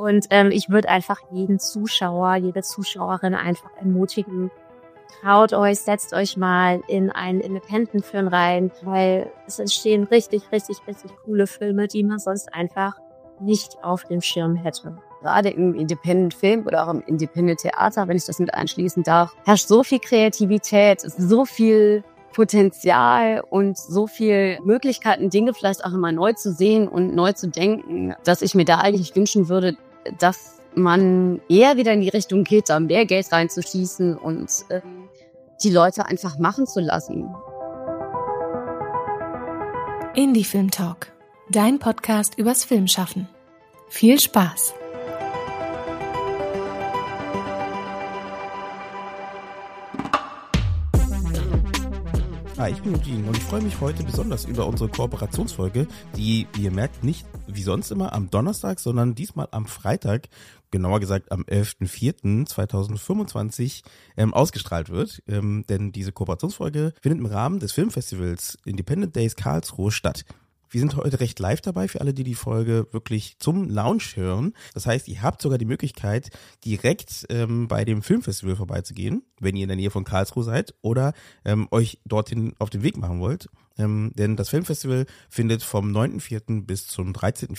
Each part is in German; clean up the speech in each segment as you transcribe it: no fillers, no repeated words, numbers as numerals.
Und ich würde einfach jeden Zuschauer, jede Zuschauerin einfach ermutigen, traut euch, setzt euch mal in einen Independent-Film rein, weil es entstehen richtig, richtig, richtig coole Filme, die man sonst einfach nicht auf dem Schirm hätte. Gerade im Independent-Film oder auch im Independent-Theater, wenn ich das mit einschließen darf, herrscht so viel Kreativität, so viel Potenzial und so viel Möglichkeiten, Dinge vielleicht auch immer neu zu sehen und neu zu denken, dass ich mir da eigentlich wünschen würde, dass man eher wieder in die Richtung geht, da mehr Geld reinzuschießen und die Leute einfach machen zu lassen. Indie Film Talk, dein Podcast übers Filmschaffen. Viel Spaß! Hi, ich bin Eugene und ich freue mich heute besonders über unsere Kooperationsfolge, die, wie ihr merkt, nicht wie sonst immer am Donnerstag, sondern diesmal am Freitag, genauer gesagt am 11.04.2025 ausgestrahlt wird. Denn diese Kooperationsfolge findet im Rahmen des Filmfestivals Independent Days Karlsruhe statt. Wir sind heute recht live dabei für alle, die die Folge wirklich zum Launch hören. Das heißt, ihr habt sogar die Möglichkeit, direkt bei dem Filmfestival vorbeizugehen, wenn ihr in der Nähe von Karlsruhe seid oder euch dorthin auf den Weg machen wollt. Denn das Filmfestival findet vom 9.04. bis zum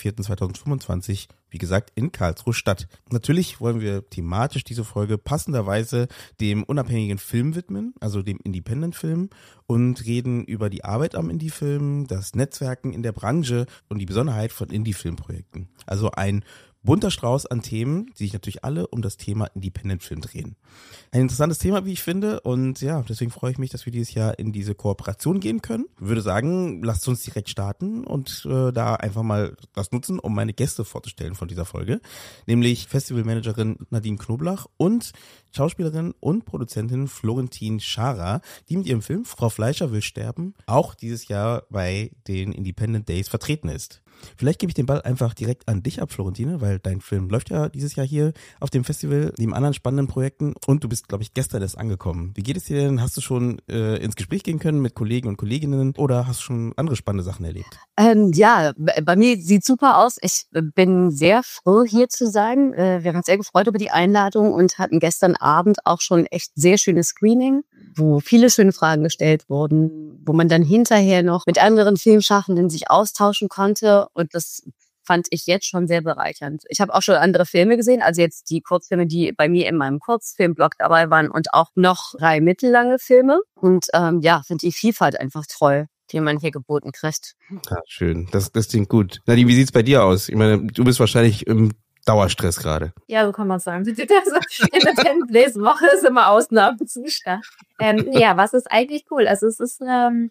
13.04.2025, wie gesagt, in Karlsruhe statt. Natürlich wollen wir thematisch diese Folge passenderweise dem unabhängigen Film widmen, also dem Independent-Film, und reden über die Arbeit am Indie-Film, das Netzwerken in der Branche und die Besonderheit von Indie-Filmprojekten. Also ein bunter Strauß an Themen, die sich natürlich alle um das Thema Independent-Film drehen. Ein interessantes Thema, wie ich finde, und ja, deswegen freue ich mich, dass wir dieses Jahr in diese Kooperation gehen können. Ich würde sagen, lasst uns direkt starten und da einfach mal das nutzen, um meine Gäste vorzustellen von dieser Folge, nämlich Festivalmanagerin Nadine Knoblach und Schauspielerin und Produzentin Florentin Schara, die mit ihrem Film Frau Fleischer will sterben auch dieses Jahr bei den Independent Days vertreten ist. Vielleicht gebe ich den Ball einfach direkt an dich ab, Florentine, weil dein Film läuft ja dieses Jahr hier auf dem Festival, neben anderen spannenden Projekten, und du bist, glaube ich, gestern erst angekommen. Wie geht es dir denn? Hast du schon ins Gespräch gehen können mit Kollegen und Kolleginnen oder hast du schon andere spannende Sachen erlebt? Ja, bei mir sieht super aus. Ich bin sehr froh, hier zu sein. Wir haben uns sehr gefreut über die Einladung und hatten gestern Abend auch schon echt sehr schönes Screening, wo viele schöne Fragen gestellt wurden, wo man dann hinterher noch mit anderen Filmschaffenden sich austauschen konnte. Und das fand ich jetzt schon sehr bereichernd. Ich habe auch schon andere Filme gesehen, also jetzt die Kurzfilme, die bei mir in meinem Kurzfilmblog dabei waren und auch noch 3 mittellange Filme. Und finde die Vielfalt einfach toll, die man hier geboten kriegt. Ja, schön. Das klingt gut. Nadine, wie sieht's bei dir aus? Ich meine, du bist wahrscheinlich im Dauerstress gerade. Ja, so kann man sagen. Independent Days Woche ist immer Ausnahmezustand. Ja, was ist eigentlich cool? Also es ist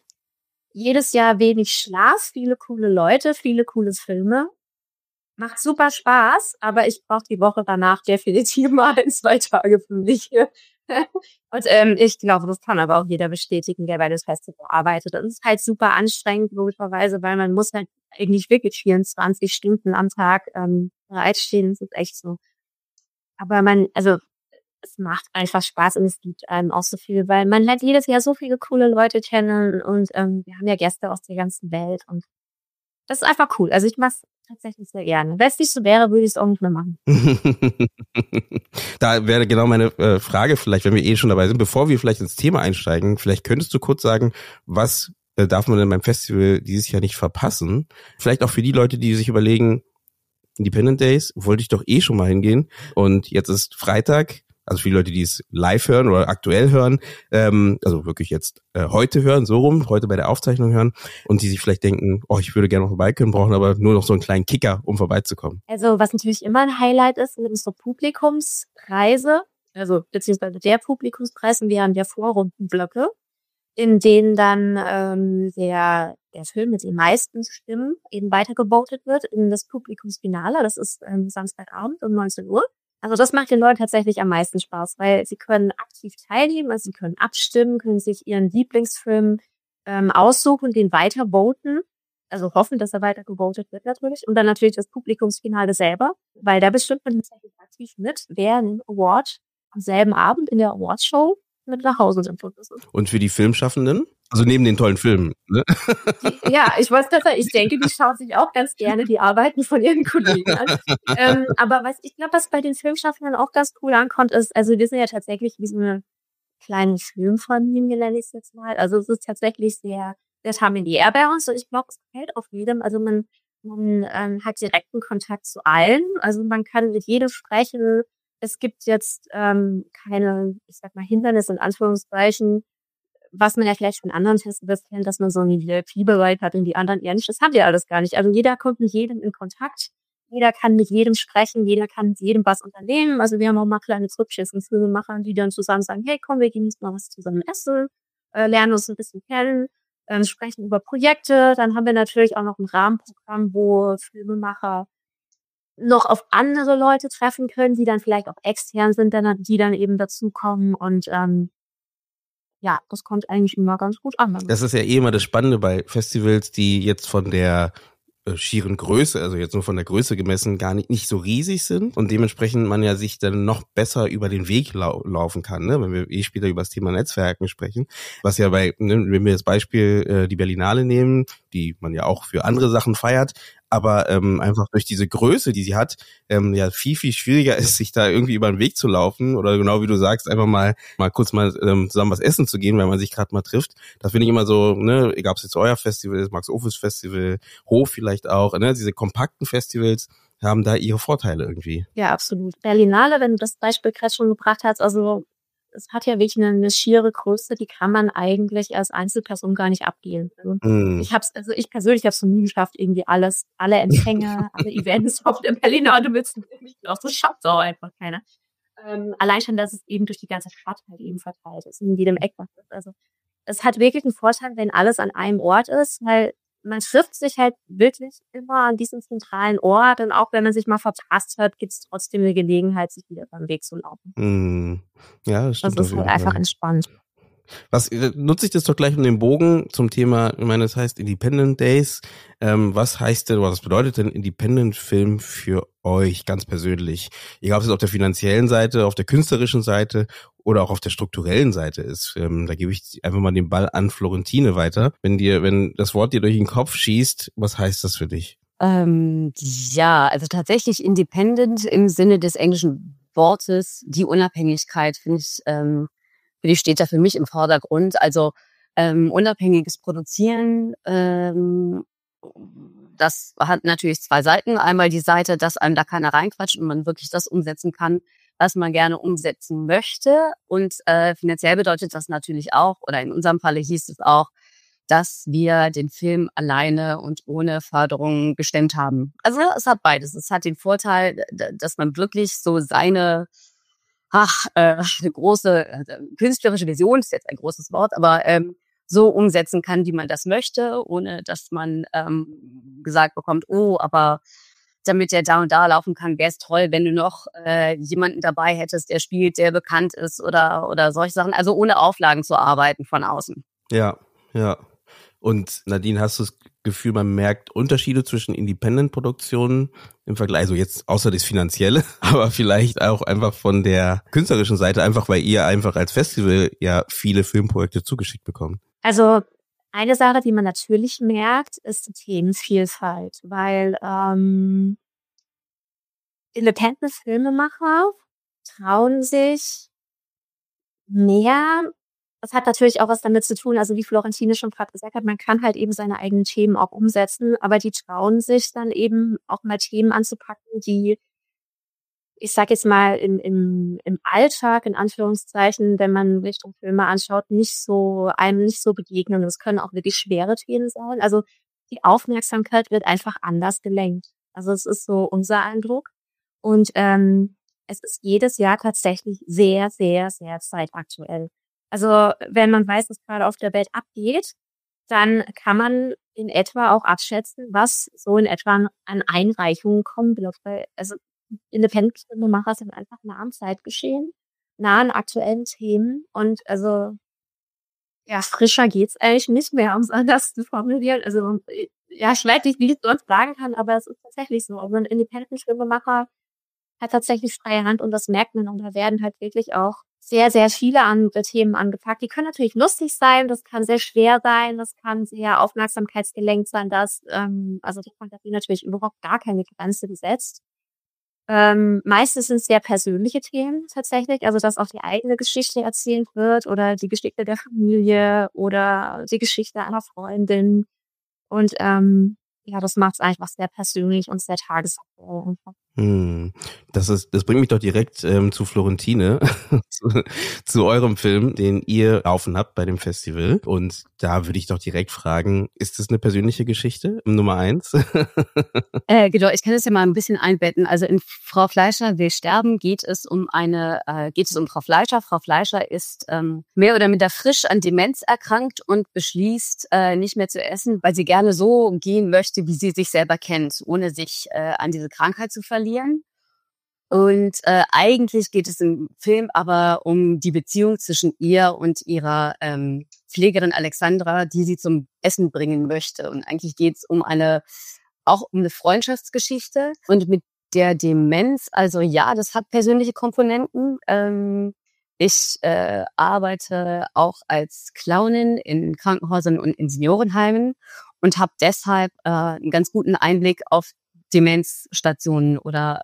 jedes Jahr wenig Schlaf, viele coole Leute, viele coole Filme. Macht super Spaß, aber ich brauche die Woche danach definitiv mal 2 Tage für mich. Und ich glaube, das kann aber auch jeder bestätigen, der bei das Festival arbeitet. Das ist halt super anstrengend, logischerweise, weil man muss halt eigentlich wirklich 24 Stunden am Tag bereitstehen. Das ist echt so. Aber es macht einfach Spaß und es gibt einem auch so viel, weil man lernt jedes Jahr so viele coole Leute kennen und wir haben ja Gäste aus der ganzen Welt und das ist einfach cool. Also ich mache es tatsächlich sehr gerne. Wenn es nicht so wäre, würde ich es auch nicht mehr machen. Da wäre genau meine Frage vielleicht, wenn wir schon dabei sind, bevor wir vielleicht ins Thema einsteigen, vielleicht könntest du kurz sagen, was darf man denn beim Festival dieses Jahr nicht verpassen? Vielleicht auch für die Leute, die sich überlegen, Independent Days, wollte ich doch schon mal hingehen und jetzt ist Freitag. Also für die Leute, die es live hören oder aktuell hören, also wirklich jetzt heute hören, so rum, heute bei der Aufzeichnung hören und die sich vielleicht denken, ich würde gerne noch vorbei können, brauchen aber nur noch so einen kleinen Kicker, um vorbeizukommen. Also was natürlich immer ein Highlight ist, sind unsere Publikumspreise, also beziehungsweise der Publikumspreis, und wir haben ja Vorrundenblöcke, in denen dann der Film mit den meisten Stimmen eben weitergevotet wird in das Publikumsfinale. Das ist Samstagabend um 19 Uhr. Also das macht den Leuten tatsächlich am meisten Spaß, weil sie können aktiv teilnehmen, also sie können abstimmen, können sich ihren Lieblingsfilm aussuchen, den weiter voten, also hoffen, dass er weiter gewotet wird natürlich. Und dann natürlich das Publikumsfinale selber, weil da bestimmt man tatsächlich aktiv mit, wer einen Award am selben Abend in der Awardshow mit nach Hause nimmt. Und für die Filmschaffenden? Also neben den tollen Filmen, ne? Ich denke, die schauen sich auch ganz gerne die Arbeiten von ihren Kollegen an. Aber ich glaube, was bei den Filmschaffenden auch ganz cool ankommt, ist, also wir sind ja tatsächlich wie so eine kleine Filmfamilie, nenne ich es jetzt mal. Also es ist tatsächlich sehr, sehr familiär bei uns. Und ich glaube, es gefällt auch jedem. Also man hat direkten Kontakt zu allen. Also man kann mit jedem sprechen. Es gibt jetzt keine, ich sag mal, Hindernisse in Anführungszeichen, was man ja vielleicht von anderen Festivals kennt, dass man so einen VIP-Bereich hat und die anderen eher nicht. Das haben wir alles gar nicht. Also jeder kommt mit jedem in Kontakt. Jeder kann mit jedem sprechen, jeder kann mit jedem was unternehmen. Also wir haben auch mal kleine Trüppchen und Filmemacher, die dann zusammen sagen, hey, komm, wir gehen jetzt mal was zusammen essen, lernen uns ein bisschen kennen, sprechen über Projekte. Dann haben wir natürlich auch noch ein Rahmenprogramm, wo Filmemacher noch auf andere Leute treffen können, die dann vielleicht auch extern sind, die dann eben dazukommen. Und ja, das kommt eigentlich immer ganz gut an. Das ist ja immer das Spannende bei Festivals, die jetzt von der schieren Größe, also jetzt nur von der Größe gemessen, gar nicht so riesig sind und dementsprechend man ja sich dann noch besser über den Weg laufen kann, ne? Wenn wir später über das Thema Netzwerken sprechen, was ja wenn wir das Beispiel die Berlinale nehmen, die man ja auch für andere Sachen feiert, aber einfach durch diese Größe, die sie hat, ja viel, viel schwieriger ist, sich da irgendwie über den Weg zu laufen oder genau wie du sagst, einfach mal kurz zusammen was essen zu gehen, weil man sich gerade mal trifft. Das finde ich immer so, ne, egal ob es jetzt euer Festival ist, Max Ophüls Festival, Hof vielleicht auch, ne, diese kompakten Festivals haben da ihre Vorteile irgendwie. Ja, absolut. Berlinale, wenn du das Beispiel gerade schon gebracht hast, also es hat ja wirklich eine schiere Größe, die kann man eigentlich als Einzelperson gar nicht abgehen. Ich persönlich habe es noch nie geschafft, irgendwie alle Empfänge, alle Events auf der Berlinale mitzunehmen. Das schafft auch einfach keiner. Allein schon, dass es eben durch die ganze Stadt halt eben verteilt ist, in jedem Eck was ist. Also es hat wirklich einen Vorteil, wenn alles an einem Ort ist, weil man trifft sich halt wirklich immer an diesem zentralen Ort und auch wenn man sich mal verpasst hat, gibt es trotzdem eine Gelegenheit, sich wieder beim Weg zu laufen. Ja, das stimmt. Das ist halt einfach entspannt. Nutze ich das doch gleich um den Bogen zum Thema, ich meine, das heißt Independent Days. Was heißt denn, oder was bedeutet denn Independent Film für euch ganz persönlich? Egal, ob es auf der finanziellen Seite, auf der künstlerischen Seite oder auch auf der strukturellen Seite ist. Da gebe ich einfach mal den Ball an Florentine weiter. Wenn das Wort dir durch den Kopf schießt, was heißt das für dich? Ja, also tatsächlich Independent im Sinne des englischen Wortes, die Unabhängigkeit finde ich, steht da für mich im Vordergrund. Also unabhängiges Produzieren, das hat natürlich zwei Seiten. Einmal die Seite, dass einem da keiner reinquatscht und man wirklich das umsetzen kann, was man gerne umsetzen möchte. Und finanziell bedeutet das natürlich auch, oder in unserem Falle hieß es auch, dass wir den Film alleine und ohne Förderung gestemmt haben. Also es hat beides. Es hat den Vorteil, dass man wirklich so seine eine große künstlerische Vision, ist jetzt ein großes Wort, aber so umsetzen kann, wie man das möchte, ohne dass man gesagt bekommt, oh, aber damit der da und da laufen kann, wäre es toll, wenn du noch jemanden dabei hättest, der spielt, der bekannt ist oder solche Sachen. Also ohne Auflagen zu arbeiten von außen. Ja. Und Nadine, hast du das Gefühl, man merkt Unterschiede zwischen Independent-Produktionen im Vergleich, also jetzt außer das Finanzielle, aber vielleicht auch einfach von der künstlerischen Seite, einfach weil ihr einfach als Festival ja viele Filmprojekte zugeschickt bekommt? Also eine Sache, die man natürlich merkt, ist die Themenvielfalt, weil Independent-Filmemacher trauen sich mehr. Das hat natürlich auch was damit zu tun, also wie Florentine schon gerade gesagt hat, man kann halt eben seine eigenen Themen auch umsetzen, aber die trauen sich dann eben auch mal Themen anzupacken, die, ich sag jetzt mal, im Alltag, in Anführungszeichen, wenn man Richtung Filme anschaut, einem nicht so begegnen. Das können auch wirklich schwere Themen sein. Also die Aufmerksamkeit wird einfach anders gelenkt. Also es ist so unser Eindruck. Und es ist jedes Jahr tatsächlich sehr, sehr, sehr zeitaktuell. Also wenn man weiß, was gerade auf der Welt abgeht, dann kann man in etwa auch abschätzen, was so in etwa an Einreichungen kommen wird. Also Independent-Filmemacher sind einfach nah am Zeitgeschehen, nah an aktuellen Themen und also ja, frischer geht's eigentlich nicht mehr, um es anders zu formulieren. Also ja, ich weiß nicht, wie ich es sonst sagen kann, aber es ist tatsächlich so. Also ein Independent-Filmemacher hat tatsächlich freie Hand und das merkt man und da werden halt wirklich auch sehr, sehr viele andere Themen angepackt. Die können natürlich lustig sein, das kann sehr schwer sein, das kann sehr aufmerksamkeitsgelenkt sein, also die Fantasie natürlich überhaupt gar keine Grenze gesetzt. Meistens sind es sehr persönliche Themen tatsächlich, also dass auch die eigene Geschichte erzählt wird oder die Geschichte der Familie oder die Geschichte einer Freundin. Und das macht es einfach sehr persönlich und sehr tagesaktuell. Das bringt mich doch direkt zu Florentine, zu eurem Film, den ihr laufen habt bei dem Festival. Und da würde ich doch direkt fragen, ist das eine persönliche Geschichte, Nummer 1? Genau, ich kann das ja mal ein bisschen einbetten. Also in Frau Fleischer will sterben geht es um Frau Fleischer. Frau Fleischer ist mehr oder minder frisch an Demenz erkrankt und beschließt, nicht mehr zu essen, weil sie gerne so gehen möchte, wie sie sich selber kennt, ohne sich an diese Krankheit zu verlieren. Und eigentlich geht es im Film aber um die Beziehung zwischen ihr und ihrer Pflegerin Alexandra, die sie zum Essen bringen möchte. Und eigentlich geht es auch um eine Freundschaftsgeschichte. Und mit der Demenz, also ja, das hat persönliche Komponenten. Ich arbeite auch als Clownin in Krankenhäusern und in Seniorenheimen und habe deshalb einen ganz guten Einblick auf Demenzstationen oder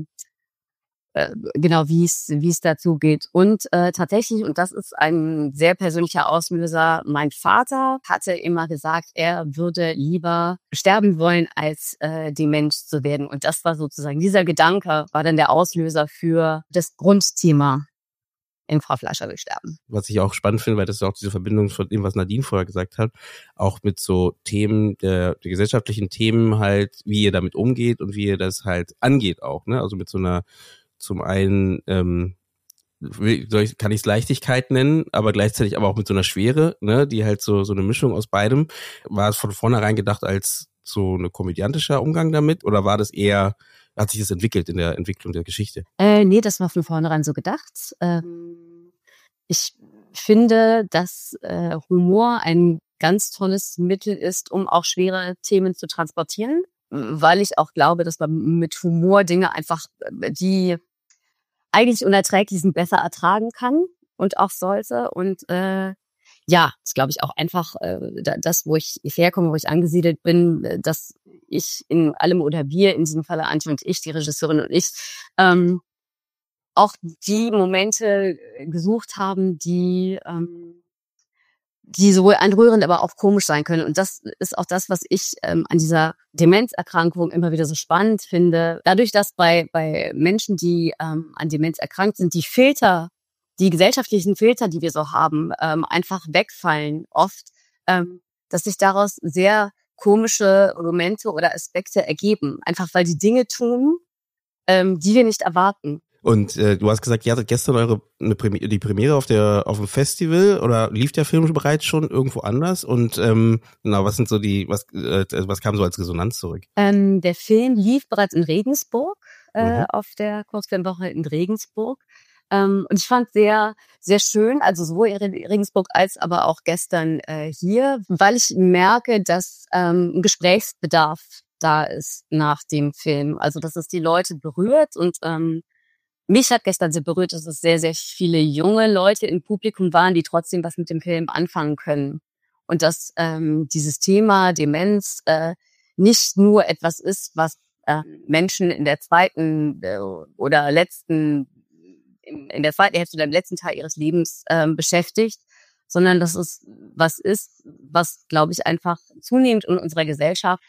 genau, wie es dazu geht. Und tatsächlich, und das ist ein sehr persönlicher Auslöser, mein Vater hatte immer gesagt, er würde lieber sterben wollen, als dement zu werden. Und das war sozusagen, dieser Gedanke war dann der Auslöser für das Grundthema in Frau Fleischer will sterben. Was ich auch spannend finde, weil das ist auch diese Verbindung von dem, was Nadine vorher gesagt hat, auch mit so Themen, der gesellschaftlichen Themen halt, wie ihr damit umgeht und wie ihr das halt angeht auch, ne? Also mit so einer, zum einen, kann ich es Leichtigkeit nennen, aber gleichzeitig aber auch mit so einer Schwere, ne? Die halt so eine Mischung aus beidem. War es von vornherein gedacht als so eine komödiantischer Umgang damit oder war das eher, hat sich das entwickelt in der Entwicklung der Geschichte? Nee, das war von vornherein so gedacht. Ich finde, dass Humor ein ganz tolles Mittel ist, um auch schwere Themen zu transportieren, weil ich auch glaube, dass man mit Humor Dinge einfach, die eigentlich unerträglich sind, besser ertragen kann und auch sollte. Und das glaube ich auch einfach, das, wo ich herkomme, wo ich angesiedelt bin, dass ich in allem oder wir, in diesem Falle Antje und ich, die Regisseurin und ich, auch die Momente gesucht haben, die sowohl anrührend, aber auch komisch sein können. Und das ist auch das, was ich an dieser Demenzerkrankung immer wieder so spannend finde. Dadurch, dass bei Menschen, die an Demenz erkrankt sind, die gesellschaftlichen Filter, die wir so haben, einfach wegfallen oft, dass sich daraus sehr komische Momente oder Aspekte ergeben. Einfach weil die Dinge tun, die wir nicht erwarten. Und du hast gesagt, ihr hattet gestern die Premiere auf dem Festival oder lief der Film bereits schon irgendwo anders? Und was sind so was kam so als Resonanz zurück? Der Film lief bereits in Regensburg, auf der Kurzfilmwoche in Regensburg. Und ich fand sehr, sehr schön, also sowohl in Regensburg als aber auch gestern hier, weil ich merke, dass ein Gesprächsbedarf da ist nach dem Film. Also dass es die Leute berührt und mich hat gestern sehr berührt, dass es sehr, sehr viele junge Leute im Publikum waren, die trotzdem was mit dem Film anfangen können. Und dass dieses Thema Demenz nicht nur etwas ist, was Menschen in der zweiten oder in der zweiten Hälfte oder im letzten Teil ihres Lebens beschäftigt, sondern dass es was ist, was, glaube ich, einfach zunehmend in unserer Gesellschaft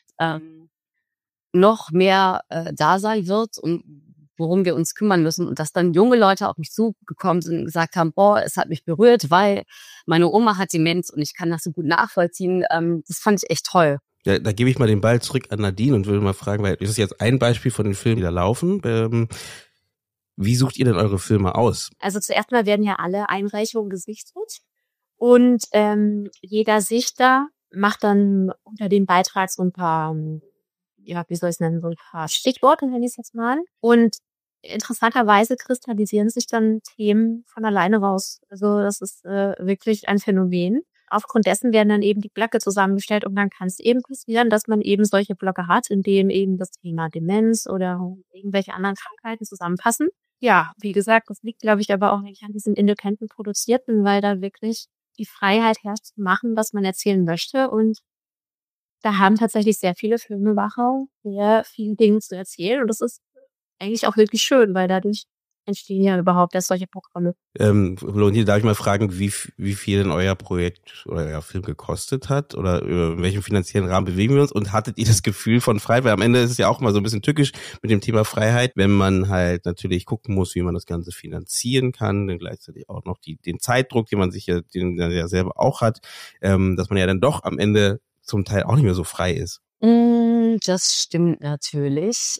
noch mehr da sein wird und worum wir uns kümmern müssen. Und dass dann junge Leute auf mich zugekommen sind und gesagt haben, boah, es hat mich berührt, weil meine Oma hat Demenz und ich kann das so gut nachvollziehen. Das fand ich echt toll. Ja, da gebe ich mal den Ball zurück an Nadine und würde mal fragen, weil das ist jetzt ein Beispiel von den Filmen, die da laufen. Wie sucht ihr denn eure Filme aus? Also zuerst mal werden ja alle Einreichungen gesichtet und jeder Sichter macht dann unter dem Beitrag so ein paar, so ein paar Stichworte, nenne ich es jetzt mal. Und interessanterweise kristallisieren sich dann Themen von alleine raus. Also das ist wirklich ein Phänomen. Aufgrund dessen werden dann eben die Blöcke zusammengestellt und dann kann es eben passieren, dass man eben solche Blöcke hat, in denen eben das Thema Demenz oder irgendwelche anderen Krankheiten zusammenpassen. Ja, wie gesagt, das liegt, glaube ich, aber auch nicht an diesen independent Produzierten, weil da wirklich die Freiheit herrscht, zu machen, was man erzählen möchte. Und da haben tatsächlich sehr viele Filmemacher sehr viele Dinge zu erzählen. Und das ist eigentlich auch wirklich schön, weil dadurch entstehen ja überhaupt erst solche Programme. Leonie, darf ich mal fragen, wie viel denn euer Projekt oder euer Film gekostet hat? Oder in welchem finanziellen Rahmen bewegen wir uns? Und hattet ihr das Gefühl von Freiheit? Weil am Ende ist es ja auch mal so ein bisschen tückisch mit dem Thema Freiheit, wenn man halt natürlich gucken muss, wie man das Ganze finanzieren kann, dann gleichzeitig auch noch den Zeitdruck, den man ja selber auch hat, dass man ja dann doch am Ende zum Teil auch nicht mehr so frei ist. Das stimmt natürlich.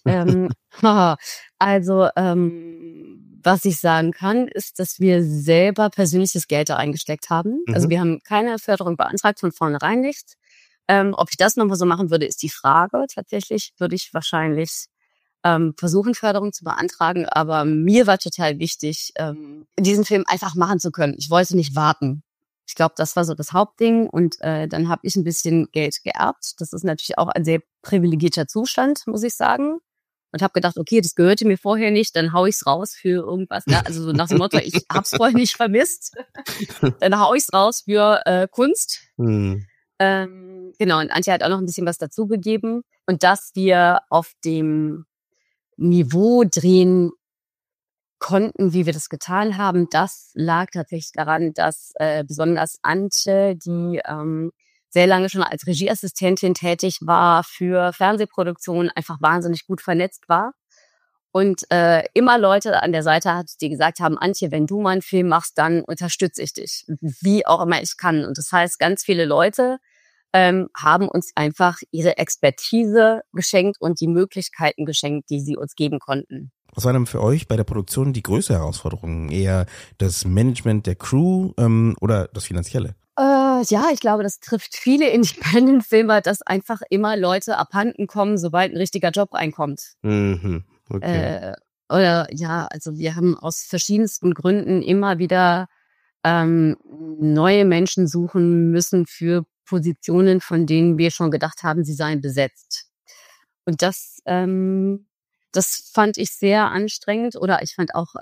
Was ich sagen kann, ist, dass wir selber persönliches Geld da eingesteckt haben. Also wir haben keine Förderung beantragt, von vornherein nicht. Ob ich das nochmal so machen würde, ist die Frage. Tatsächlich würde ich wahrscheinlich versuchen, Förderung zu beantragen. Aber mir war total wichtig, diesen Film einfach machen zu können. Ich wollte nicht warten. Ich glaube, das war so das Hauptding. Und dann habe ich ein bisschen Geld geerbt. Das ist natürlich auch ein sehr privilegierter Zustand, muss ich sagen. Und habe gedacht, okay, das gehörte mir vorher nicht, dann hau ich's raus für irgendwas. Ne? Also so nach dem Motto, ich hab's vorher nicht vermisst. Dann hau ich's raus für Kunst. Genau, und Antje hat auch noch ein bisschen was dazugegeben. Und dass wir auf dem Niveau drehen konnten, wie wir das getan haben, das lag tatsächlich daran, dass besonders Antje, die sehr lange schon als Regieassistentin tätig war für Fernsehproduktionen, einfach wahnsinnig gut vernetzt war. Und immer Leute an der Seite hat, die gesagt haben, Antje, wenn du mal einen Film machst, dann unterstütze ich dich, wie auch immer ich kann. Und das heißt, ganz viele Leute haben uns einfach ihre Expertise geschenkt und die Möglichkeiten geschenkt, die sie uns geben konnten. Was war denn für euch bei der Produktion die größte Herausforderung? Eher das Management der Crew oder das Finanzielle? Ja, ich glaube, das trifft viele Independent-Filmer, dass einfach immer Leute abhanden kommen, sobald ein richtiger Job reinkommt. Mhm. Okay. Also wir haben aus verschiedensten Gründen immer wieder neue Menschen suchen müssen für Positionen, von denen wir schon gedacht haben, sie seien besetzt. Und das fand ich sehr anstrengend oder ich fand auch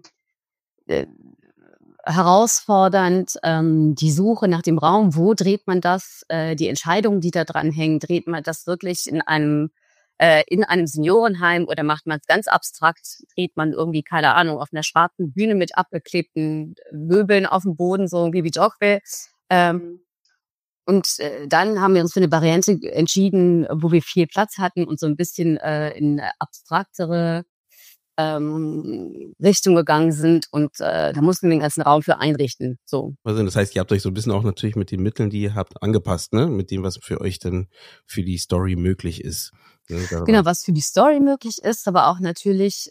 herausfordernd, die Suche nach dem Raum, wo dreht man das, die Entscheidungen, die da dran hängen, dreht man das wirklich in einem Seniorenheim oder macht man es ganz abstrakt, dreht man irgendwie, keine Ahnung, auf einer schwarzen Bühne mit abgeklebten Möbeln auf dem Boden, so irgendwie wie Dogville. Und dann haben wir uns für eine Variante entschieden, wo wir viel Platz hatten und so ein bisschen in abstraktere Richtung gegangen sind und da mussten wir den ganzen Raum für einrichten. So. Also das heißt, ihr habt euch so ein bisschen auch natürlich mit den Mitteln, die ihr habt, angepasst, ne? Mit dem, was für euch dann für die Story möglich ist. Genau, was für die Story möglich ist, aber auch natürlich,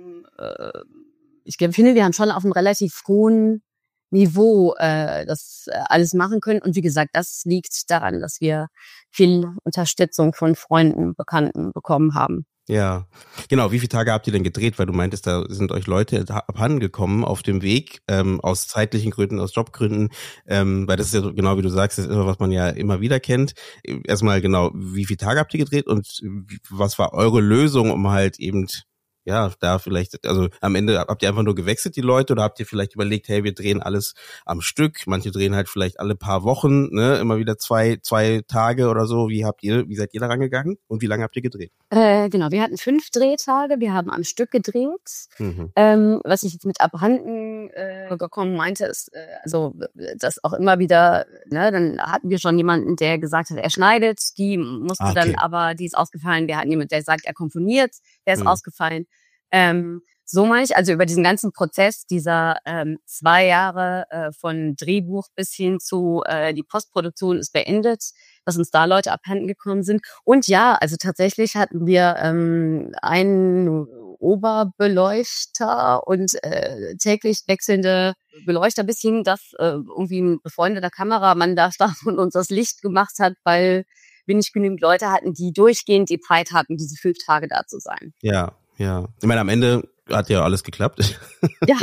ich finde, wir haben schon auf einem relativ hohen Niveau das alles machen können. Und wie gesagt, das liegt daran, dass wir viel Unterstützung von Freunden, Bekannten bekommen haben. Ja, genau. Wie viele Tage habt ihr denn gedreht? Weil du meintest, da sind euch Leute abhanden gekommen auf dem Weg, aus zeitlichen Gründen, aus Jobgründen, weil das ist ja genau wie du sagst, das ist immer, was man ja immer wieder kennt. Erstmal genau, wie viele Tage habt ihr gedreht und was war eure Lösung, um halt eben, ja, da vielleicht, also am Ende habt ihr einfach nur gewechselt, die Leute, oder habt ihr vielleicht überlegt, hey, wir drehen alles am Stück, manche drehen halt vielleicht alle paar Wochen, ne, immer wieder zwei Tage oder so. Wie seid ihr da rangegangen und wie lange habt ihr gedreht? Genau, wir hatten 5 Drehtage, wir haben am Stück gedreht. Was ich jetzt mit abhanden gekommen meinte, ist, also das auch immer wieder, ne, dann hatten wir schon jemanden, der gesagt hat, er schneidet, die musste dann aber, die ist ausgefallen, wir hatten jemanden, der sagt, er komponiert, der ist ausgefallen. So meine ich, also über diesen ganzen Prozess dieser 2 Jahre von Drehbuch bis hin zu die Postproduktion ist beendet, dass uns da Leute abhanden gekommen sind. Und ja, also tatsächlich hatten wir einen Oberbeleuchter und täglich wechselnde Beleuchter, bis hin, dass irgendwie ein befreundeter Kameramann da stand und uns das Licht gemacht hat, weil wir nicht genügend Leute hatten, die durchgehend die Zeit hatten, diese 5 Tage da zu sein. Ja. Ja, ich meine, am Ende hat ja alles geklappt. Ja,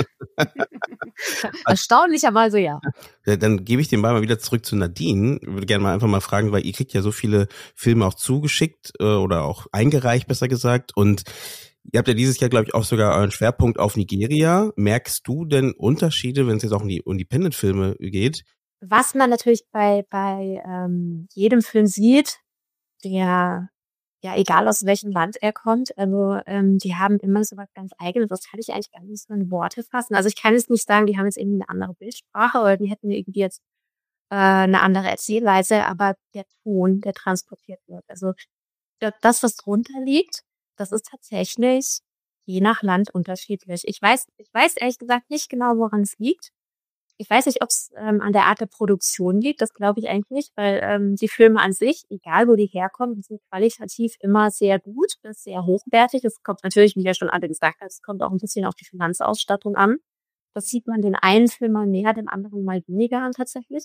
erstaunlicherweise ja. Dann gebe ich den Ball mal wieder zurück zu Nadine. Ich würde gerne mal einfach mal fragen, weil ihr kriegt ja so viele Filme auch zugeschickt oder auch eingereicht, besser gesagt. Und Ihr habt ja dieses Jahr, glaube ich, auch sogar euren Schwerpunkt auf Nigeria. Merkst du denn Unterschiede, wenn es jetzt auch um die Independent-Filme geht? Was man natürlich bei jedem Film sieht, der, ja, egal aus welchem Land er kommt, also die haben immer so was ganz Eigenes, das kann ich eigentlich gar nicht so in Worte fassen. Also ich kann jetzt nicht sagen, die haben jetzt irgendwie eine andere Bildsprache oder die hätten irgendwie jetzt eine andere Erzählweise, aber der Ton, der transportiert wird. Also das, was drunter liegt, das ist tatsächlich je nach Land unterschiedlich. Ich weiß ehrlich gesagt nicht genau, woran es liegt. Ich weiß nicht, ob es an der Art der Produktion liegt. Das glaube ich eigentlich nicht, weil die Filme an sich, egal wo die herkommen, die sind qualitativ immer sehr gut, bis sehr hochwertig. Es kommt natürlich, wie ja schon alle gesagt hat, es kommt auch ein bisschen auf die Finanzausstattung an. Das sieht man den einen Film mal mehr, den anderen mal weniger an tatsächlich.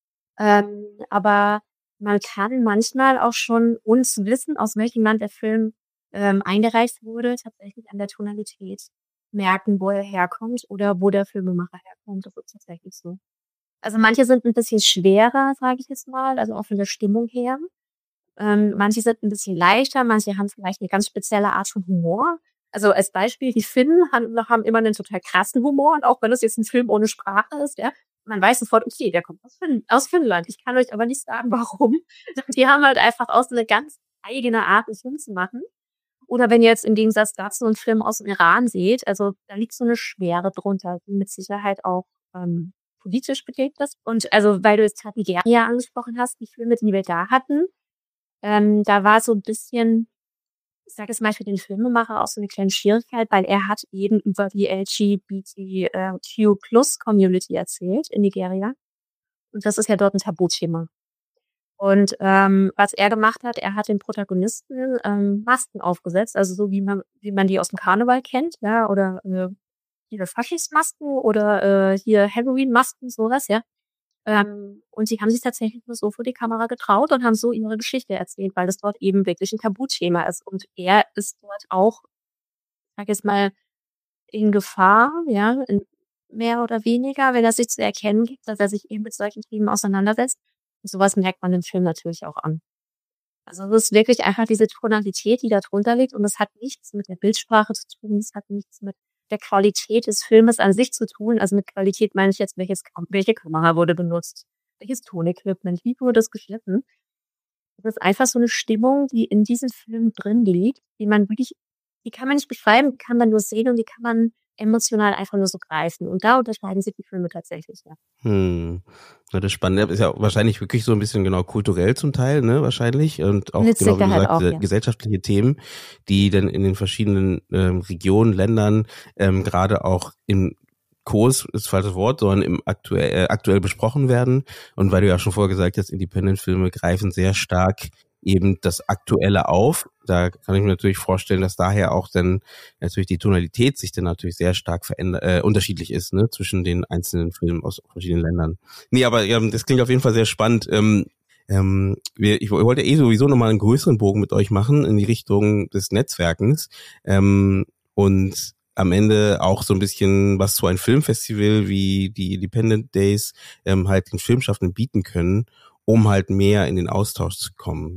Aber man kann manchmal auch schon uns wissen, aus welchem Land der Film eingereicht wurde, tatsächlich an der Tonalität merken, wo er herkommt oder wo der Filmemacher herkommt. Das ist tatsächlich so. Also manche sind ein bisschen schwerer, sage ich jetzt mal, also auch von der Stimmung her. Manche sind ein bisschen leichter, manche haben vielleicht eine ganz spezielle Art von Humor. Also als Beispiel, die Finnen haben immer einen total krassen Humor und auch wenn das jetzt ein Film ohne Sprache ist, ja, man weiß sofort, okay, der kommt aus Finnland. Ich kann euch aber nicht sagen, warum. Die haben halt einfach auch so eine ganz eigene Art, einen Film zu machen. Oder wenn ihr jetzt im Gegensatz dazu einen Film aus dem Iran seht, also da liegt so eine Schwere drunter, die mit Sicherheit auch politisch bedingt ist. Und also, weil du jetzt gerade Nigeria angesprochen hast, die Filme, die wir da hatten, da war so ein bisschen, ich sage es mal für den Filmemacher auch so eine kleine Schwierigkeit, weil er hat eben über die LGBTQ+-Community erzählt in Nigeria. Und das ist ja dort ein Tabuthema. Und was er gemacht hat, er hat den Protagonisten Masken aufgesetzt, also so wie man die aus dem Karneval kennt, ja, oder hier Faschismasken oder hier Halloween-Masken, sowas, ja. Und sie haben sich tatsächlich nur so vor die Kamera getraut und haben so ihre Geschichte erzählt, weil das dort eben wirklich ein Tabuthema ist. Und er ist dort auch, sag jetzt mal, in Gefahr, ja, mehr oder weniger, wenn er sich zu erkennen gibt, dass er sich eben mit solchen Themen auseinandersetzt. Und sowas merkt man im Film natürlich auch an. Also es ist wirklich einfach diese Tonalität, die da drunter liegt. Und es hat nichts mit der Bildsprache zu tun. Es hat nichts mit der Qualität des Filmes an sich zu tun. Also mit Qualität meine ich jetzt, welche Kamera wurde benutzt, welches Tonequipment, wie wurde das geschnitten. Das ist einfach so eine Stimmung, die in diesem Film drin liegt, die kann man nicht beschreiben, die kann man nur sehen und die kann man emotional einfach nur so greifen. Und da unterscheiden sich die Filme tatsächlich, ja. Ja, das Spannende ist ja wahrscheinlich wirklich so ein bisschen genau kulturell zum Teil, ne, wahrscheinlich. Und auch, Mit genau wie du Sicherheit sagst, auch, diese ja. gesellschaftliche Themen, die dann in den verschiedenen Regionen, Ländern, gerade auch im Kurs ist falsches Wort, sondern im aktuell besprochen werden. Und weil du ja schon vorher gesagt hast, Independent-Filme greifen sehr stark eben das Aktuelle auf. Da kann ich mir natürlich vorstellen, dass daher auch dann natürlich die Tonalität sich dann natürlich sehr stark unterschiedlich ist, ne, zwischen den einzelnen Filmen aus verschiedenen Ländern. Nee, aber das klingt auf jeden Fall sehr spannend. Ich wollte sowieso nochmal einen größeren Bogen mit euch machen in die Richtung des Netzwerkens. Und am Ende auch so ein bisschen, was so ein Filmfestival wie die Independent Days halt den Filmschaffenden bieten können, um halt mehr in den Austausch zu kommen.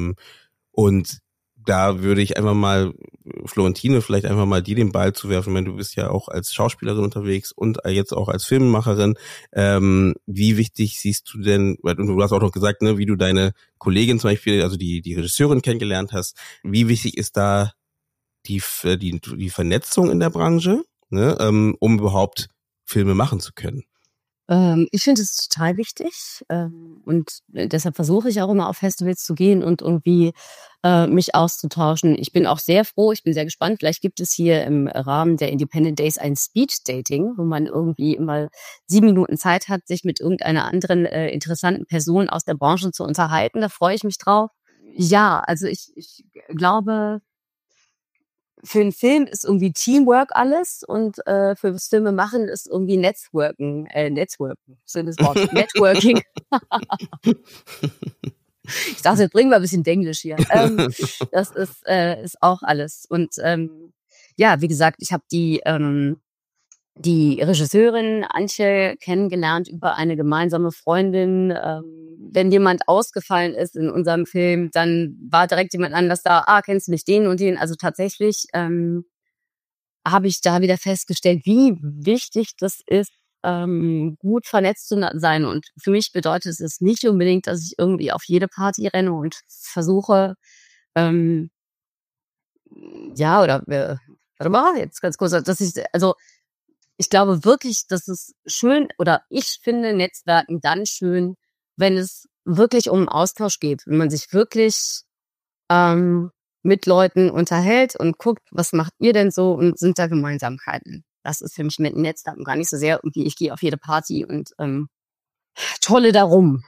Und da würde ich einfach mal, Florentine, vielleicht einfach mal dir den Ball zu werfen, wenn du bist ja auch als Schauspielerin unterwegs und jetzt auch als Filmemacherin. Wie wichtig siehst du denn, und du hast auch noch gesagt, ne, wie du deine Kollegin zum Beispiel, also die Regisseurin kennengelernt hast, wie wichtig ist da die Vernetzung in der Branche, ne, um überhaupt Filme machen zu können? Ich finde es total wichtig und deshalb versuche ich auch immer auf Festivals zu gehen und irgendwie mich auszutauschen. Ich bin auch sehr froh, ich bin sehr gespannt. Vielleicht gibt es hier im Rahmen der Independent Days ein Speed-Dating, wo man irgendwie immer 7 Minuten Zeit hat, sich mit irgendeiner anderen interessanten Person aus der Branche zu unterhalten. Da freue ich mich drauf. Ja, also ich glaube, für einen Film ist irgendwie Teamwork alles und für das Filme machen ist irgendwie Networking, schönes Wort, Networking. Ich dachte, jetzt bringen wir ein bisschen Denglisch hier. Das ist auch alles. Und ja, wie gesagt, ich habe die Regisseurin Antje kennengelernt über eine gemeinsame Freundin. Wenn jemand ausgefallen ist in unserem Film, dann war direkt jemand anders da, kennst du nicht den und den? Also tatsächlich habe ich da wieder festgestellt, wie wichtig das ist, gut vernetzt zu sein. Und für mich bedeutet es nicht unbedingt, dass ich irgendwie auf jede Party renne und versuche, warte mal, jetzt ganz kurz, ich glaube wirklich, dass es schön, oder ich finde Netzwerken dann schön, wenn es wirklich um Austausch geht, wenn man sich wirklich mit Leuten unterhält und guckt, was macht ihr denn so und sind da Gemeinsamkeiten. Das ist für mich mit Netzwerken gar nicht so sehr irgendwie, ich gehe auf jede Party und tolle darum.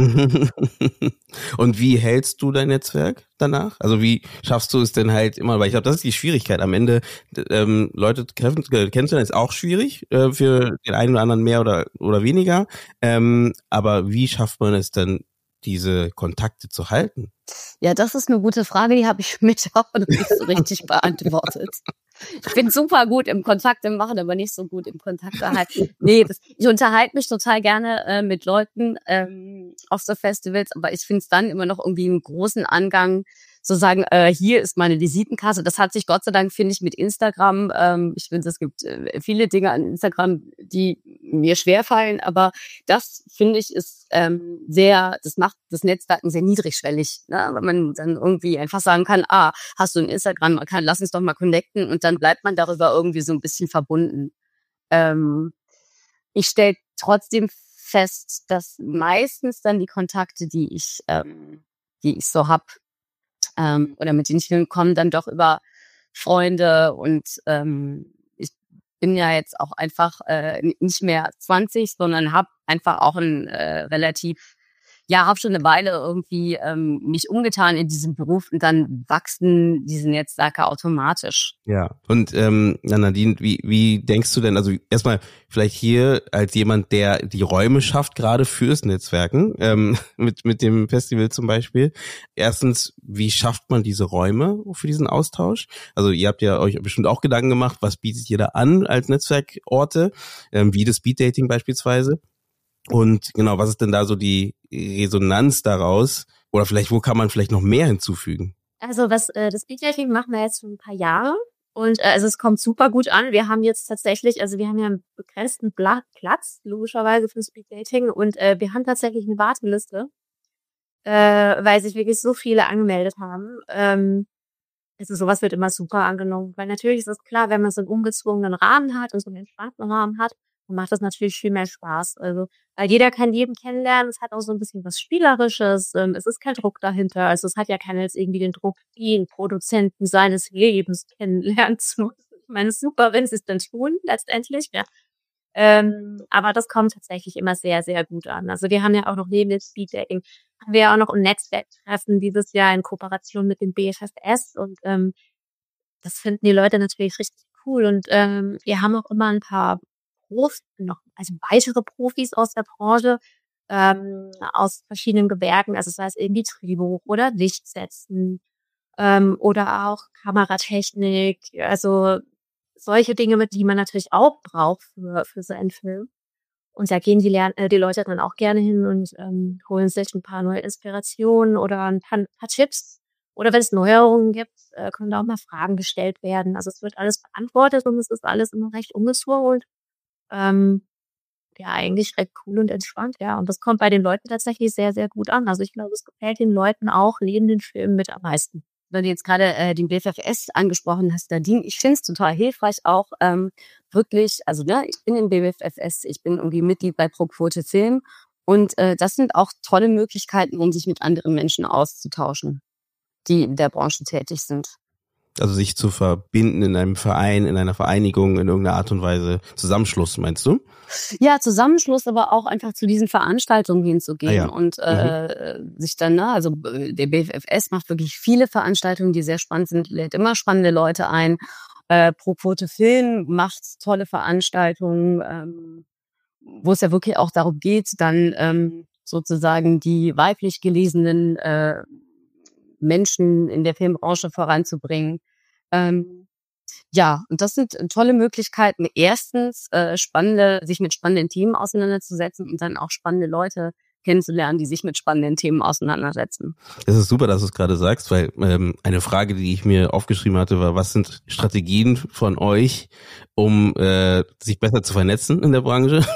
Und wie hältst du dein Netzwerk danach? Also wie schaffst du es denn halt immer, weil ich glaube, das ist die Schwierigkeit. Am Ende Leute kennenzulernen ist auch schwierig, für den einen oder anderen mehr oder weniger. Aber wie schafft man es dann, diese Kontakte zu halten? Ja, das ist eine gute Frage, die habe ich mir auch noch nicht so richtig beantwortet. Ich bin super gut im Kontakte machen, aber nicht so gut im Kontakte halten. Nee, ich unterhalte mich total gerne mit Leuten auf so Festivals, aber ich finde es dann immer noch irgendwie einen großen Angang, zu sagen, hier ist meine Visitenkarte. Das hat sich Gott sei Dank, finde ich, mit Instagram. Ich finde, es gibt viele Dinge an Instagram, die mir schwerfallen, aber das, finde ich, ist das macht das Netzwerken sehr niedrigschwellig, ne? Wenn man dann irgendwie einfach sagen kann, hast du ein Instagram, lass uns doch mal connecten, und dann bleibt man darüber irgendwie so ein bisschen verbunden. Ich stelle trotzdem fest, dass meistens dann die Kontakte, die ich so hab, oder mit den Filmen kommen, dann doch über Freunde, und ich bin ja jetzt auch einfach nicht mehr 20, sondern habe einfach auch habe schon eine Weile irgendwie mich umgetan in diesem Beruf, und dann wachsen diese Netzwerke automatisch. Ja, und Nadine, wie denkst du denn, also erstmal vielleicht hier als jemand, der die Räume schafft, gerade fürs Netzwerken, mit dem Festival zum Beispiel. Erstens, wie schafft man diese Räume für diesen Austausch? Also ihr habt ja euch bestimmt auch Gedanken gemacht, was bietet ihr da an als Netzwerkorte, wie das Speeddating beispielsweise. Und genau, was ist denn da so die Resonanz daraus? Oder vielleicht, wo kann man vielleicht noch mehr hinzufügen? Also das Speeddating machen wir jetzt schon ein paar Jahre. Und also es kommt super gut an. Wir haben jetzt tatsächlich, also wir haben ja einen begrenzten Platz, logischerweise, für Speeddating. Und wir haben tatsächlich eine Warteliste, weil sich wirklich so viele angemeldet haben. Also sowas wird immer super angenommen. Weil natürlich ist es klar, wenn man so einen ungezwungenen Rahmen hat und so einen entspannten Rahmen hat, dann macht das natürlich viel mehr Spaß. Also, weil jeder kann jeden kennenlernen. Es hat auch so ein bisschen was Spielerisches. Es ist kein Druck dahinter. Also es hat ja keiner jetzt irgendwie den Druck, den Produzenten seines Lebens kennenlernen zu müssen. Ich meine, es ist super, wenn sie es dann tun, letztendlich, ja. Aber das kommt tatsächlich immer sehr, sehr gut an. Also wir haben ja auch noch neben dem Speeddating, haben wir ja auch noch ein Netzwerktreffen dieses Jahr in Kooperation mit dem BFFS, und das finden die Leute natürlich richtig cool. Und wir haben auch immer ein paar weitere Profis aus der Branche, aus verschiedenen Gewerken, also sei es irgendwie Drehbuch oder Lichtsetzen, oder auch Kameratechnik, also solche Dinge, mit die man natürlich auch braucht für so einen Film. Und da gehen die Leute dann auch gerne hin und holen sich ein paar neue Inspirationen oder ein paar Tipps. Oder wenn es Neuerungen gibt, können da auch mal Fragen gestellt werden. Also es wird alles beantwortet und es ist alles immer recht ungezwungen und eigentlich recht cool und entspannt, ja. Und das kommt bei den Leuten tatsächlich sehr, sehr gut an. Also ich glaube, es gefällt den Leuten auch neben den Filmen mit am meisten. Weil du jetzt gerade den BFFS angesprochen hast, Nadine, ich finde es total hilfreich auch wirklich, also ich bin im BFFS, ich bin irgendwie Mitglied bei Pro Quote Film, und das sind auch tolle Möglichkeiten, um sich mit anderen Menschen auszutauschen, die in der Branche tätig sind. Also sich zu verbinden in einem Verein, in einer Vereinigung, in irgendeiner Art und Weise. Zusammenschluss, meinst du? Ja, Zusammenschluss, aber auch einfach zu diesen Veranstaltungen hinzugehen und sich dann, also der BFFS macht wirklich viele Veranstaltungen, die sehr spannend sind, lädt immer spannende Leute ein. Pro Quote Film macht tolle Veranstaltungen, wo es ja wirklich auch darum geht, dann sozusagen die weiblich gelesenen Menschen in der Filmbranche voranzubringen. Ja, und das sind tolle Möglichkeiten. Erstens, sich mit spannenden Themen auseinanderzusetzen und dann auch spannende Leute kennenzulernen, die sich mit spannenden Themen auseinandersetzen. Es ist super, dass du es gerade sagst, weil eine Frage, die ich mir aufgeschrieben hatte, war, was sind Strategien von euch, um sich besser zu vernetzen in der Branche?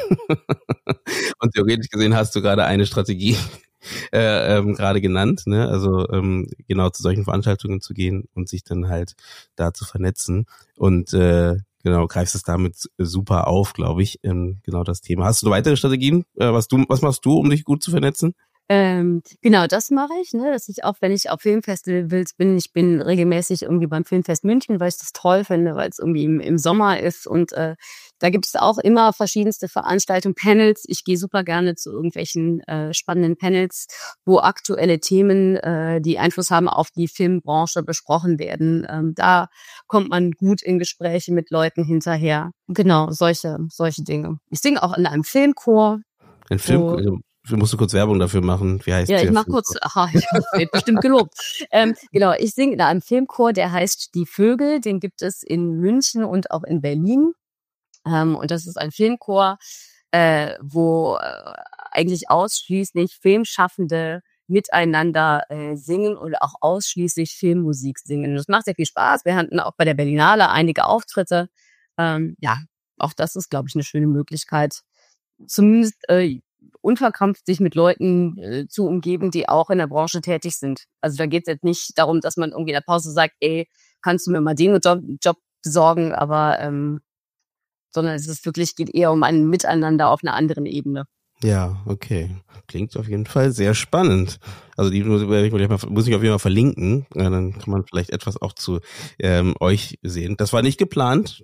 Und theoretisch gesehen hast du gerade eine Strategie gerade genannt, ne? Also genau zu solchen Veranstaltungen zu gehen und sich dann halt da zu vernetzen und genau, greifst es damit super auf, glaube ich, genau das Thema. Hast du weitere Strategien? Was machst du, um dich gut zu vernetzen? Genau, das mache ich, ne, dass ich auch, wenn ich auf Filmfestivals bin, ich bin regelmäßig irgendwie beim Filmfest München, weil ich das toll finde, weil es irgendwie im Sommer ist und da gibt es auch immer verschiedenste Veranstaltungen, Panels. Ich gehe super gerne zu irgendwelchen spannenden Panels, wo aktuelle Themen, die Einfluss haben auf die Filmbranche, besprochen werden. Da kommt man gut in Gespräche mit Leuten hinterher. Genau, solche Dinge. Ich singe auch in einem Filmchor. Ein Film, musst du kurz Werbung dafür machen. Wie heißt der? Ja, ich mach kurz, wird bestimmt gelobt. Genau, ich singe in einem Filmchor, der heißt Die Vögel. Den gibt es in München und auch in Berlin. Und das ist ein Filmchor, wo eigentlich ausschließlich Filmschaffende miteinander singen und auch ausschließlich Filmmusik singen. Das macht sehr viel Spaß. Wir hatten auch bei der Berlinale einige Auftritte. Ja, auch das ist, glaube ich, eine schöne Möglichkeit, zumindest unverkrampft sich mit Leuten zu umgeben, die auch in der Branche tätig sind. Also da geht es jetzt nicht darum, dass man irgendwie in der Pause sagt, ey, kannst du mir mal den Job besorgen, aber sondern geht eher um ein Miteinander auf einer anderen Ebene. Ja, okay. Klingt auf jeden Fall sehr spannend. Also die muss ich auf jeden Fall verlinken. Ja, dann kann man vielleicht etwas auch zu euch sehen. Das war nicht geplant,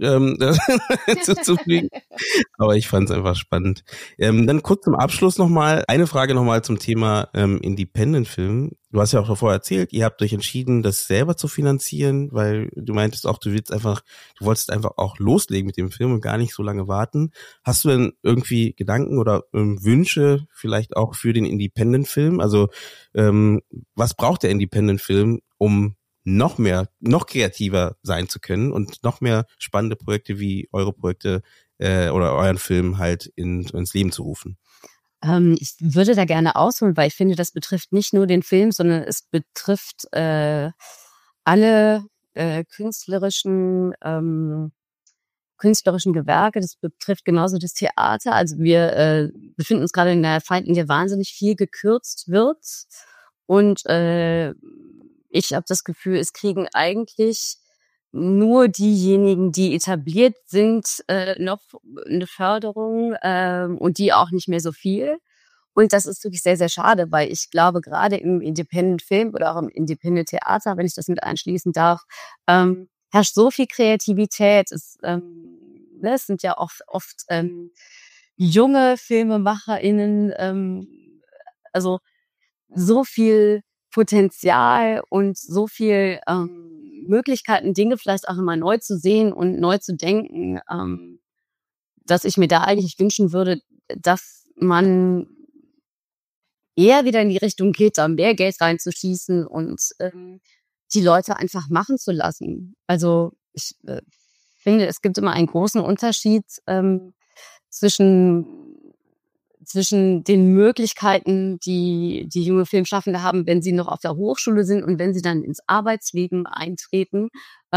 zu fliegen. Aber ich fand es einfach spannend. Dann kurz zum Abschluss nochmal. Eine Frage nochmal zum Thema Independent-Film. Du hast ja auch davor erzählt, ihr habt euch entschieden, das selber zu finanzieren, weil du meintest auch, du wolltest einfach auch loslegen mit dem Film und gar nicht so lange warten. Hast du denn irgendwie Gedanken oder Wünsche vielleicht auch für den Independent-Film? Also was braucht der Independent-Film, um noch kreativer sein zu können und noch mehr spannende Projekte wie eure Projekte oder euren Film halt ins Leben zu rufen? Ich würde da gerne ausholen, weil ich finde, das betrifft nicht nur den Film, sondern es betrifft alle künstlerischen Gewerke. Das betrifft genauso das Theater. Also wir befinden uns gerade in einer Zeit, in der wahnsinnig viel gekürzt wird. Und ich habe das Gefühl, es kriegen eigentlich nur diejenigen, die etabliert sind, noch eine Förderung und die auch nicht mehr so viel. Und das ist wirklich sehr, sehr schade, weil ich glaube, gerade im Independent-Film oder auch im Independent-Theater, wenn ich das mit einschließen darf, herrscht so viel Kreativität. Es sind ja oft junge FilmemacherInnen, also so viel Potenzial und so viel Möglichkeiten, Dinge vielleicht auch immer neu zu sehen und neu zu denken, dass ich mir da eigentlich wünschen würde, dass man eher wieder in die Richtung geht, da mehr Geld reinzuschießen und die Leute einfach machen zu lassen. Also ich finde, es gibt immer einen großen Unterschied zwischen den Möglichkeiten, die junge Filmschaffende haben, wenn sie noch auf der Hochschule sind und wenn sie dann ins Arbeitsleben eintreten.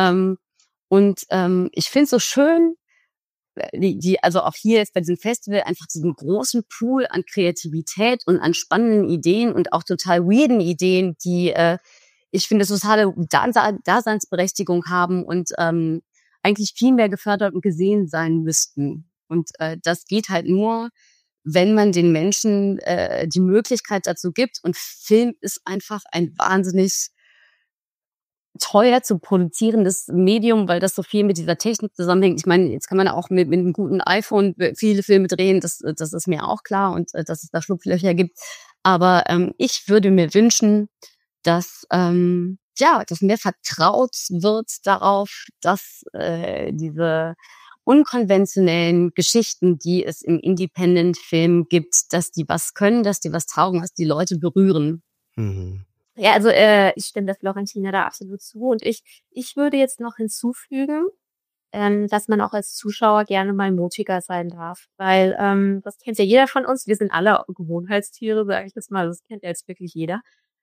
Ich finde es so schön, also auch hier ist bei diesem Festival einfach diesen großen Pool an Kreativität und an spannenden Ideen und auch total weirden Ideen, die ich finde totale Daseinsberechtigung haben und eigentlich viel mehr gefördert und gesehen sein müssten. Und das geht halt nur, wenn man den Menschen die Möglichkeit dazu gibt. Und Film ist einfach ein wahnsinnig teuer zu produzierendes Medium, weil das so viel mit dieser Technik zusammenhängt. Ich meine, jetzt kann man auch mit einem guten iPhone viele Filme drehen, das ist mir auch klar und dass es da Schlupflöcher gibt. Aber ich würde mir wünschen, dass mehr vertraut wird darauf, dass diese unkonventionellen Geschichten, die es im Independent-Film gibt, dass die was können, dass die was taugen, dass die Leute berühren. Mhm. Ja, also ich stimme der Florentina da absolut zu. Und ich würde jetzt noch hinzufügen, dass man auch als Zuschauer gerne mal mutiger sein darf. Weil das kennt ja jeder von uns. Wir sind alle Gewohnheitstiere, sage ich jetzt mal. Das kennt ja jetzt wirklich jeder.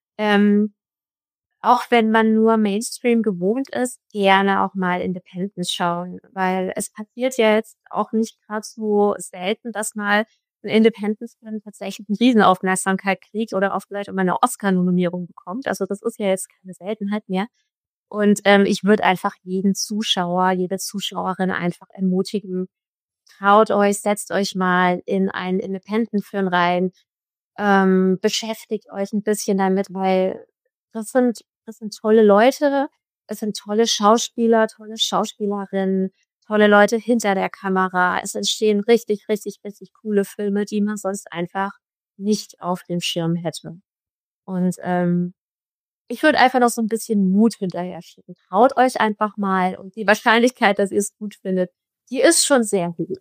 Auch wenn man nur Mainstream gewohnt ist, gerne auch mal Independence schauen. Weil es passiert ja jetzt auch nicht gerade so selten, dass mal ein Independence-Film tatsächlich eine Riesenaufmerksamkeit kriegt oder auch vielleicht auch mal eine Oscar-Nominierung bekommt. Also das ist ja jetzt keine Seltenheit mehr. Und ich würde einfach jeden Zuschauer, jede Zuschauerin einfach ermutigen, traut euch, setzt euch mal in einen Independent-Film rein, beschäftigt euch ein bisschen damit, weil das sind tolle Leute, es sind tolle Schauspieler, tolle Schauspielerinnen, tolle Leute hinter der Kamera. Es entstehen richtig, richtig, richtig coole Filme, die man sonst einfach nicht auf dem Schirm hätte. Und ich würde einfach noch so ein bisschen Mut hinterher schicken. Traut euch einfach mal und die Wahrscheinlichkeit, dass ihr es gut findet, die ist schon sehr hoch.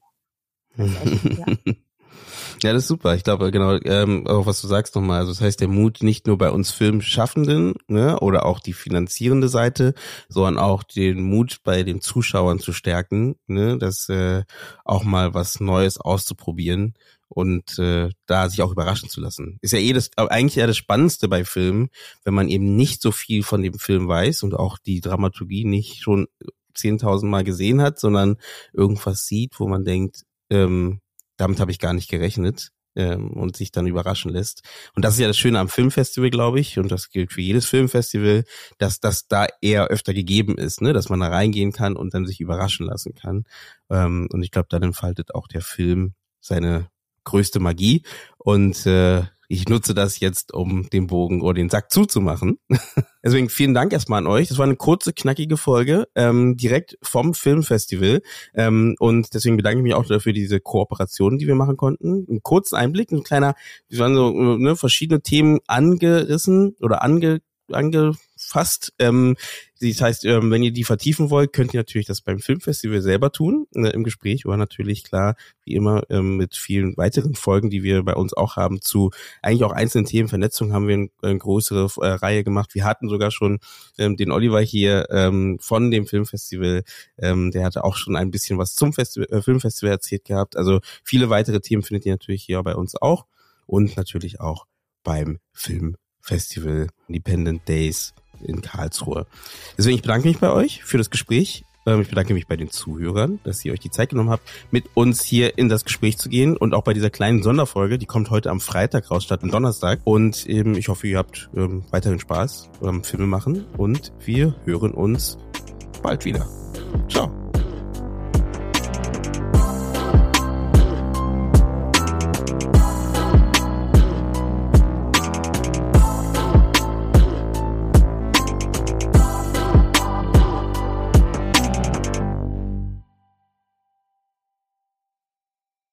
Ja, das ist super. Ich glaube, genau, auch was du sagst nochmal, also das heißt, der Mut nicht nur bei uns Filmschaffenden, ne, oder auch die finanzierende Seite, sondern auch den Mut bei den Zuschauern zu stärken, ne, das auch mal was Neues auszuprobieren und da sich auch überraschen zu lassen. Ist ja eigentlich eher das Spannendste bei Filmen, wenn man eben nicht so viel von dem Film weiß und auch die Dramaturgie nicht schon 10.000 Mal gesehen hat, sondern irgendwas sieht, wo man denkt, damit habe ich gar nicht gerechnet, und sich dann überraschen lässt. Und das ist ja das Schöne am Filmfestival, glaube ich, und das gilt für jedes Filmfestival, dass das da eher öfter gegeben ist, ne, dass man da reingehen kann und dann sich überraschen lassen kann. Und ich glaube, dann entfaltet auch der Film seine größte Magie. Und ich nutze das jetzt, um den Bogen oder den Sack zuzumachen. Deswegen vielen Dank erstmal an euch. Das war eine kurze, knackige Folge, direkt vom Filmfestival. Und deswegen bedanke ich mich auch für diese Kooperation, die wir machen konnten. Einen kurzen Einblick, wir waren so verschiedene Themen angerissen oder angefasst. Das heißt, wenn ihr die vertiefen wollt, könnt ihr natürlich das beim Filmfestival selber tun, im Gespräch, oder natürlich klar, wie immer, mit vielen weiteren Folgen, die wir bei uns auch haben, zu eigentlich auch einzelnen Themen. Vernetzung haben wir eine größere Reihe gemacht. Wir hatten sogar schon den Oliver hier von dem Filmfestival, der hatte auch schon ein bisschen was zum Filmfestival erzählt gehabt. Also viele weitere Themen findet ihr natürlich hier bei uns auch und natürlich auch beim Filmfestival Independent Days in Karlsruhe. Deswegen, ich bedanke mich bei euch für das Gespräch. Ich bedanke mich bei den Zuhörern, dass ihr euch die Zeit genommen habt, mit uns hier in das Gespräch zu gehen und auch bei dieser kleinen Sonderfolge, die kommt heute am Freitag raus statt am Donnerstag. Und ich hoffe, ihr habt weiterhin Spaß beim Filme machen und wir hören uns bald wieder. Ciao.